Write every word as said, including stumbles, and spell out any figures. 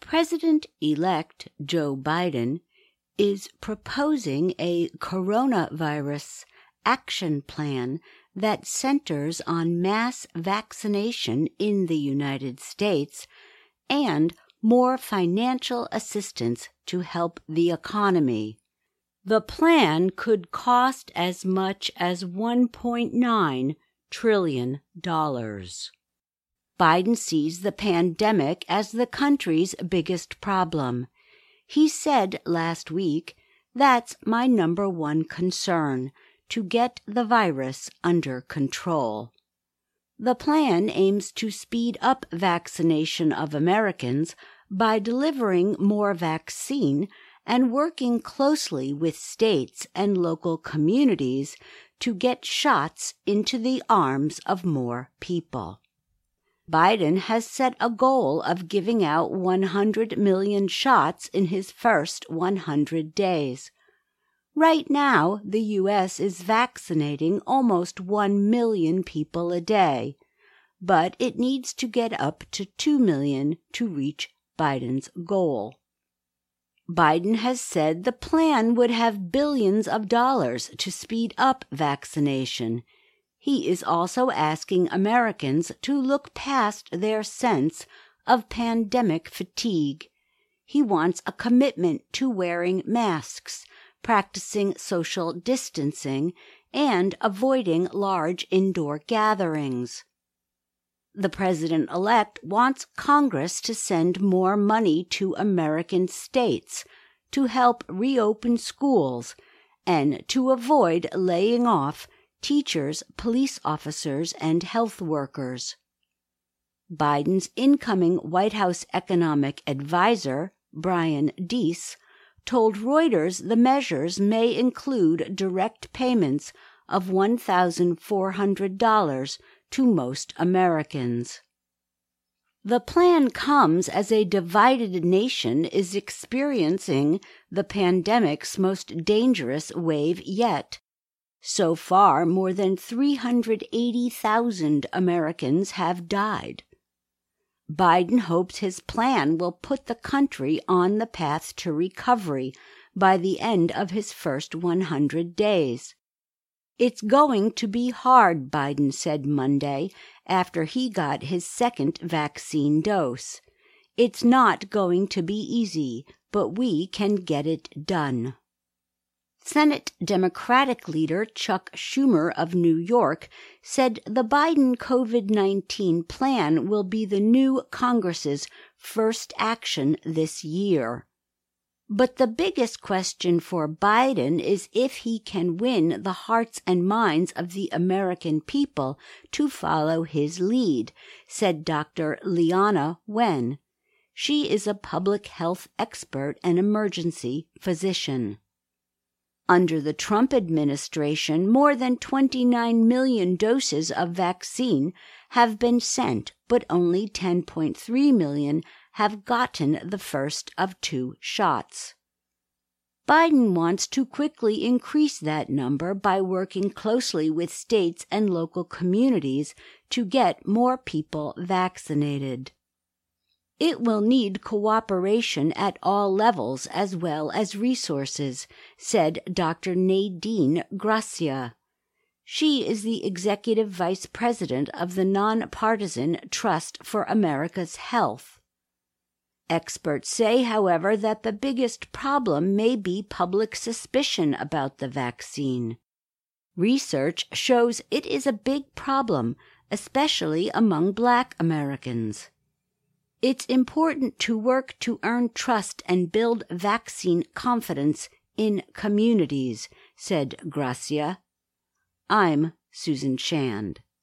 President-elect Joe Biden is proposing a coronavirus action plan that centers on mass vaccination in the United States and more financial assistance to help the economy. The plan could cost as much as one point nine trillion dollars. Biden sees the pandemic as the country's biggest problem. He said last week, "That's my number one concern, to get the virus under control." The plan aims to speed up vaccination of Americans by delivering more vaccine and working closely with states and local communities to get shots into the arms of more people. Biden has set a goal of giving out one hundred million shots in his first one hundred days. Right now, the U S is vaccinating almost one million people a day, but it needs to get up to two million to reach Biden's goal. Biden has said the plan would have billions of dollars to speed up vaccination. He is also asking Americans to look past their sense of pandemic fatigue. He wants a commitment to wearing masks, practicing social distancing, and avoiding large indoor gatherings. The president-elect wants Congress to send more money to American states to help reopen schools and to avoid laying off teachers, police officers, and health workers. Biden's incoming White House economic advisor, Brian Deese, told Reuters the measures may include direct payments of one thousand four hundred dollars to most Americans. The plan comes as a divided nation is experiencing the pandemic's most dangerous wave yet. So far, more than three hundred eighty thousand Americans have died. Biden hopes his plan will put the country on the path to recovery by the end of his first one hundred days. "It's going to be hard," Biden said Monday after he got his second vaccine dose. "It's not going to be easy, but we can get it done." Senate Democratic leader Chuck Schumer of New York said the Biden COVID nineteen plan will be the new Congress's first action this year. But the biggest question for Biden is if he can win the hearts and minds of the American people to follow his lead, said Doctor Leana Wen. She is a public health expert and emergency physician. Under the Trump administration, more than twenty-nine million doses of vaccine have been sent, but only ten point three million have gotten the first of two shots. Biden wants to quickly increase that number by working closely with states and local communities to get more people vaccinated. It will need cooperation at all levels as well as resources, said Doctor Nadine Gracia. She is the executive vice president of the nonpartisan Trust for America's Health. Experts say, however, that the biggest problem may be public suspicion about the vaccine. Research shows it is a big problem, especially among Black Americans. It's important to work to earn trust and build vaccine confidence in communities, said Gracia. I'm Susan Shand.